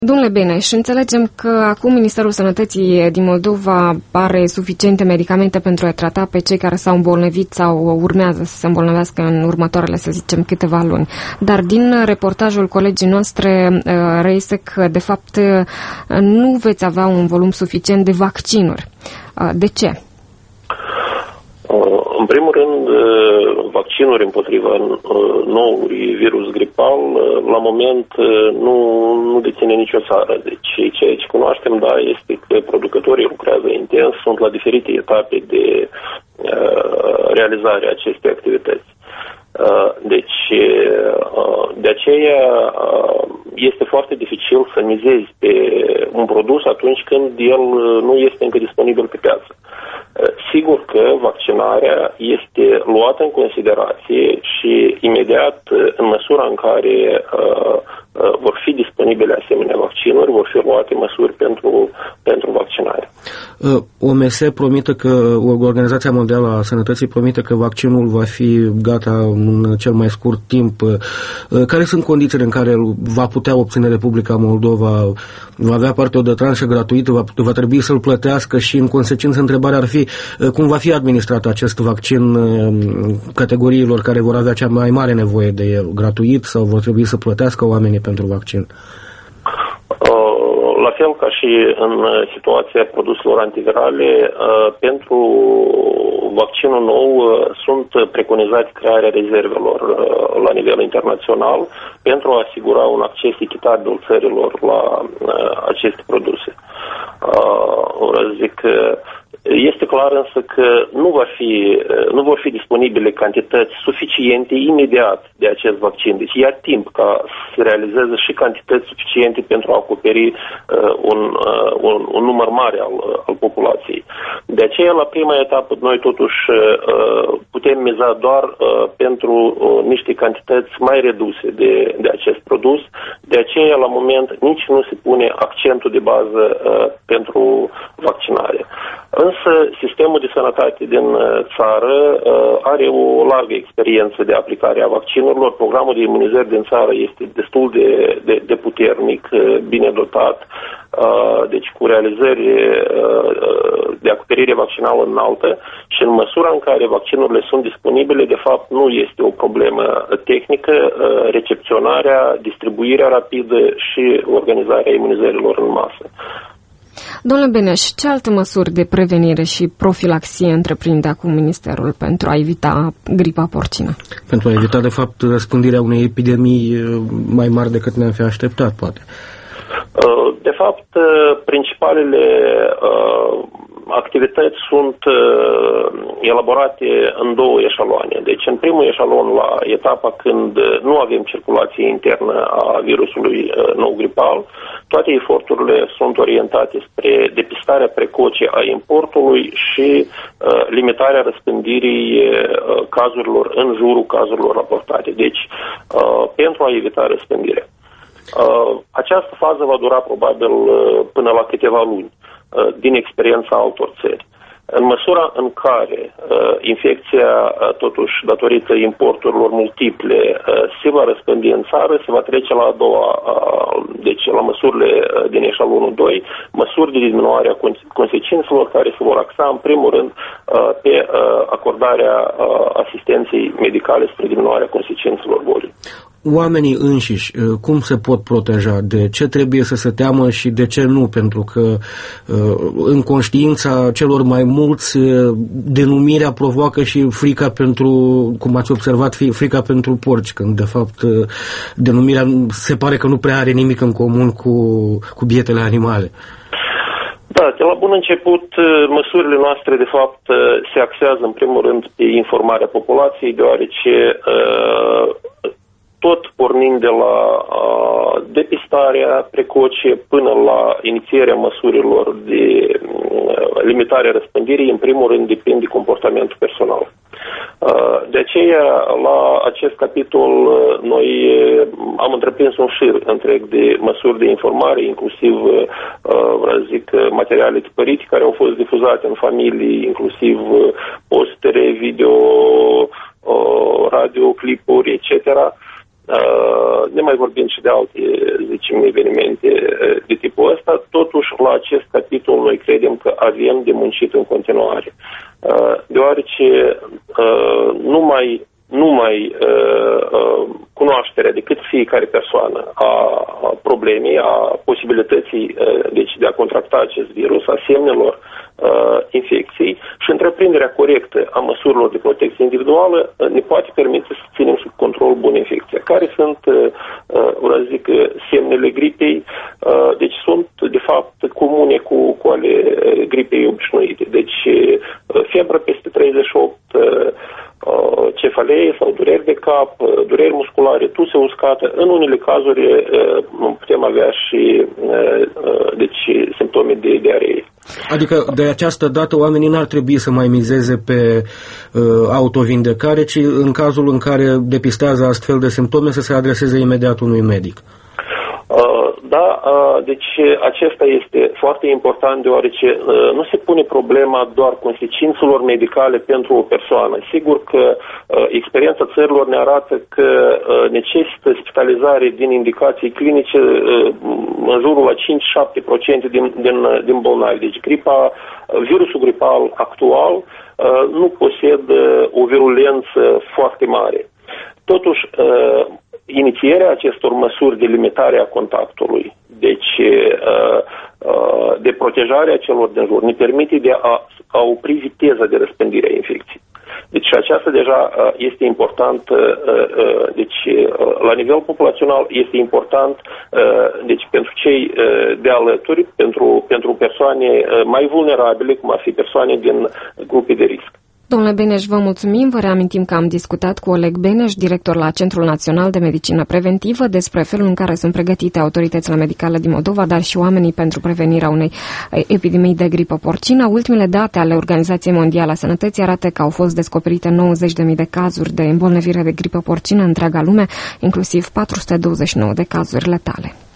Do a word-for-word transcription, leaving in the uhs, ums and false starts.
Domnule Beneș, înțelegem că acum Ministerul Sănătății din Moldova are suficiente medicamente pentru a trata pe cei care s-au îmbolnăvit sau urmează să se îmbolnăvească în următoarele, să zicem, câteva luni. Dar din reportajul colegii noastre reiese că, de fapt, nu veți avea un volum suficient de vaccinuri. De ce? În primul rând, vaccinuri împotriva noului virus gripal, la moment, nu, nu deține nicio țară. Deci, ceea ce cunoaștem, da, este că producătorii lucrează intens, sunt la diferite etape de uh, realizare a acestei activități. Uh, deci, uh, de aceea uh, este foarte dificil să mizezi pe un produs atunci când el nu este încă disponibil pe piață. Sigur că vaccinarea este luată în considerație și imediat, în măsura în care uh, uh, vor fi disponibile asemenea vaccinuri, vor fi luate măsuri pentru, pentru vaccinare. O M S promite că, Organizația Mondială a Sănătății promite că vaccinul va fi gata în cel mai scurt timp. Care sunt condițiile în care va putea obține Republica Moldova? Va avea parte de tranșă gratuită, va, va trebui să-l plătească și, în consecință, întrebarea ar fi cum va fi administrat acest vaccin categoriilor care vor avea cea mai mare nevoie de el, gratuit sau vor trebui să plătească oamenii pentru vaccin? La fel ca și în situația produselor antivirale, pentru vaccinul nou sunt preconizate crearea rezervelor la nivel internațional pentru a asigura un acces echitabil țărilor la aceste produse. Zic, este clar însă că nu, va fi, nu vor fi disponibile cantități suficiente imediat de acest vaccin. Deci ia timp ca să se realizeze și cantități suficiente pentru a acoperi uh, un, uh, un, un număr mare al, al populației. De aceea, la prima etapă, noi totuși uh, putem miza doar uh, pentru uh, niște cantități mai reduse de, de acest produs. De aceea, la moment, nici nu se pune accentul de bază uh, pentru vaccinare. Însă, sistemul de sănătate din țară uh, are o largă experiență de aplicare a vaccinurilor. Programul de imunizări din țară este destul de, de, de puternic, uh, bine dotat, uh, deci cu realizări uh, de acoperire vaccinală înaltă și în măsura în care vaccinurile sunt disponibile, de fapt, nu este o problemă tehnică, uh, recepționarea, distribuirea rapidă și organizarea imunizărilor în masă. Domnule Beneș, ce alte măsuri de prevenire și profilaxie întreprinde acum Ministerul pentru a evita gripa porcină? Pentru a evita, de fapt, răspândirea unei epidemii mai mari decât ne-am fi așteptat, poate. De fapt, principalele activități sunt elaborate în două eșaloane. Deci, în primul eșalon, la etapa când nu avem circulație internă a virusului nou gripal, toate eforturile sunt orientate spre depistarea precoce a importului și uh, limitarea răspândirii uh, cazurilor în jurul cazurilor raportate. Deci, uh, pentru a evita răspândirea. Uh, această fază va dura probabil uh, până la câteva luni, uh, din experiența altor țări. În măsura în care uh, infecția, uh, totuși, datorită importurilor multiple, uh, se va răspândi în țară, se va trece la a doua, uh, deci la măsurile uh, din eșalonul doi, măsuri de diminuare a consecințelor care se vor axa, în primul rând, uh, pe uh, acordarea uh, asistenței medicale spre diminuarea consecințelor bolii. Oamenii înșiși, cum se pot proteja? De ce trebuie să se teamă și de ce nu? Pentru că în conștiința celor mai mulți, denumirea provoacă și frica pentru, cum ați observat, frica pentru porci, când de fapt denumirea se pare că nu prea are nimic în comun cu, cu bietele animale. Da, de la bun început, măsurile noastre, de fapt, se axează în primul rând pe informarea populației, deoarece tot pornind de la uh, depistarea precoce până la inițierea măsurilor de uh, limitare a răspândirii, în primul rând depinde comportamentul personal. Uh, de aceea, la acest capitol, uh, noi uh, am întreprins un șir întreg de măsuri de informare, inclusiv, uh, vreau să zic, materiale tipărite care au fost difuzate în familii, inclusiv uh, postere, video, uh, radioclipuri, et cetera, ne mai vorbim și de alte, zicem, evenimente de tipul ăsta, totuși la acest capitol noi credem că avem de muncit în continuare. Deoarece numai, numai cunoașterea de cât fiecare persoană a problemei, a posibilității deci, de a contracta acest virus, a semnelor infecției și întreprinderea corectă a măsurilor de protecție individuală ne poate permite să ținem sub control bun infecția. Care sunt, vreau să zic, semnele gripei? Deci sunt, de fapt, comune cu, cu ale gripei obișnuite. Deci febră peste treizeci și opt, cefalee sau dureri de cap, dureri musculare, tuse uscată. În unele cazuri putem avea și deci, simptome de diaree. Adică de această dată oamenii n-ar trebui să mai mizeze pe uh, autovindecare, ci în cazul în care depistează astfel de simptome să se adreseze imediat unui medic. Uh, da, uh, deci acesta este foarte important, deoarece uh, nu se pune problema doar consecințelor medicale pentru o persoană. Sigur că uh, experiența țărilor ne arată că uh, necesită spitalizare din indicații clinice uh, în jurul la cinci șapte la sută din, din, din bolnavi. Deci gripa, virusul gripal actual uh, nu posedă o virulență foarte mare. Totuși, uh, inițierea acestor măsuri de limitare a contactului, deci de protejarea celor din jur, ne permite de a, a opri viteza de răspândire a infecției. Deci aceasta deja este important, deci la nivel populațional este important, deci pentru cei de alături, pentru, pentru persoane mai vulnerabile, cum ar fi persoane din grupe de risc. Domnule Beneș, vă mulțumim. Vă reamintim că am discutat cu Oleg Beneș, director la Centrul Național de Medicină Preventivă, despre felul în care sunt pregătite autoritățile medicale din Moldova, dar și oamenii pentru prevenirea unei epidemii de gripă porcină. Ultimele date ale Organizației Mondiale a Sănătății arată că au fost descoperite nouăzeci de mii de cazuri de îmbolnăvire de gripă porcină în întreaga lume, inclusiv patru sute douăzeci și nouă de cazuri letale.